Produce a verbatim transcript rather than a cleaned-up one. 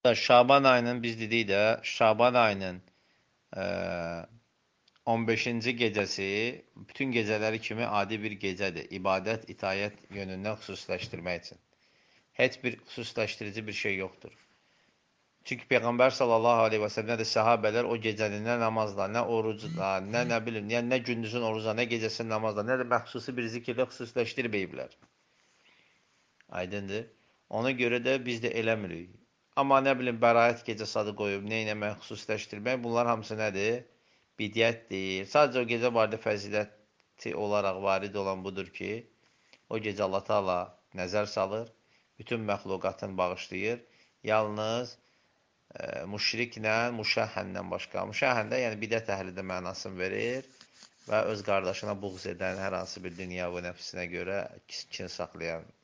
Şaban ayının biz dedik də, Şaban ayının eee, on beşinci gecəsi bütün gecələri kimi adi bir gecədir. İbadət, itayət yönündən xüsusiləşdirmək üçün. Heç bir xüsusiləşdirici bir şey yoxdur. Çünki Peyğəmbər sallallahu aleyhi və səlləm nə də səhabələr o gecəni nə namazla, nə orucla, nə nə bilim, yəni nə gündüzün orucla, nə gecəsinin namazla, nə də məxsusi bir zikirlə xüsusiləşdirməyiblər. Aydındır. Ona görə də biz də eləmirik. Amma nə bilim, bəraət gecəsi adı qoyub, nə eləmək, xüsusiləşdirmək, bunlar hamısı nədir? Bidiyyətdir. Sadəcə o gecə barədə fəziləti olaraq varid olan budur ki, o gecə Allah Taala nəzər salır, bütün məxluqatını bağışlayır. Yalnız e, müşriklə, müşəhhənlə başqa. Müşəhhən də yəni bidət əhli də mənasını verir və öz qardaşına buğz edən hər hansı bir dünya və nəfsinə görə kin saxlayan